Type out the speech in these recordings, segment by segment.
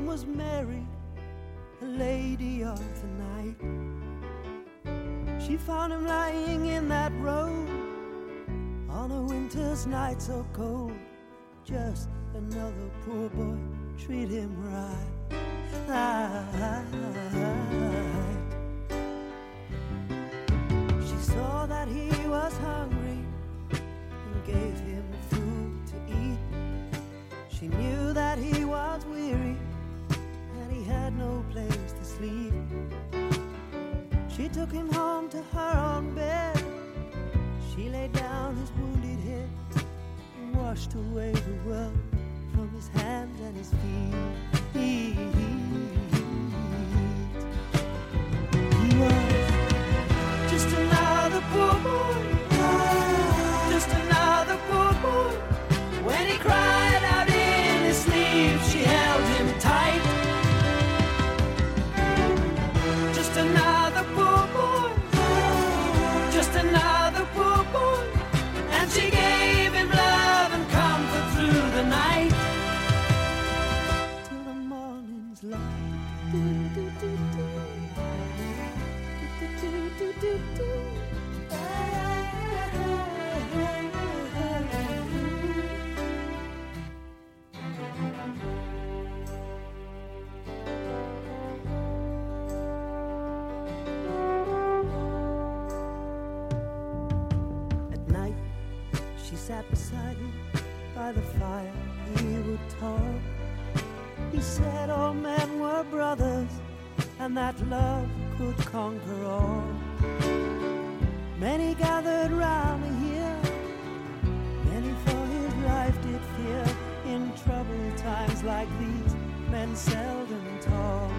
was Mary, a lady of the night. She found him lying in that road on a winter's night so cold. Just another poor boy, treat him right. She saw that he was hungry and gave him food to eat. She knew that he was weary and he had no place to sleep. She took him home to her own bed. She laid down his wounded head and washed away the world from his hands and his feet. He was just another poor boy, just another poor boy. When he cried out in his sleep, she held him tight. Just another poor boy, just another poor boy. And she gave him love and comfort through the night till the morning's light. At night, she sat beside him by the fire. He would talk. He said all men were brothers and that love could conquer all. Many gathered round to hear, many for his life did fear. In troubled times like these, men seldom talk.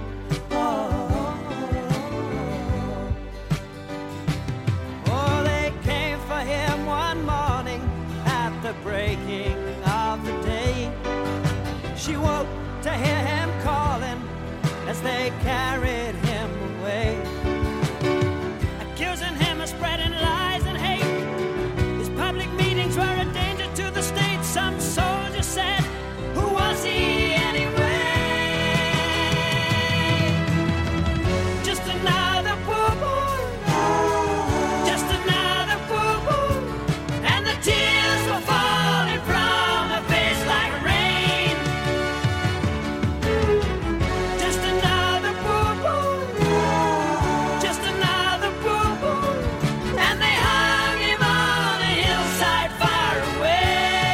Oh, they came for him one morning at the breaking of the day. She woke to hear him calling as they carried him away, accusing him of spreading lies and hate. His public meetings were a danger to the state. Some soldiers said, who was he anyway? Just another poor boy, just another poor boy. And the tears were falling from her face like rain. Just another poor boy, just another poor boy. And they hung him on a hillside far away.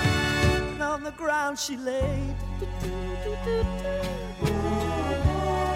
And on the ground she laid.